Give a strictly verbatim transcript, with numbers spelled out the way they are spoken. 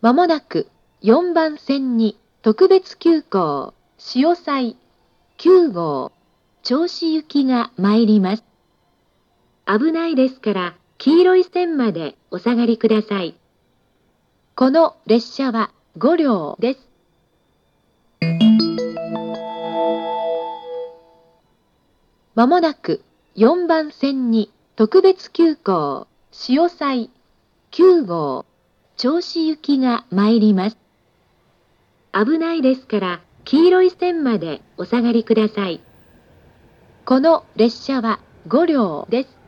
まもなくよんばん線に特別急行潮西きゅうごう銚子行きが参ります。危ないですから黄色い線までお下がりください。この列車はごりょうです。まもなくよんばん線に特別急行潮西きゅうごう銚子行きが参ります。危ないですから黄色い線までお下がりください。この列車はごりょうです。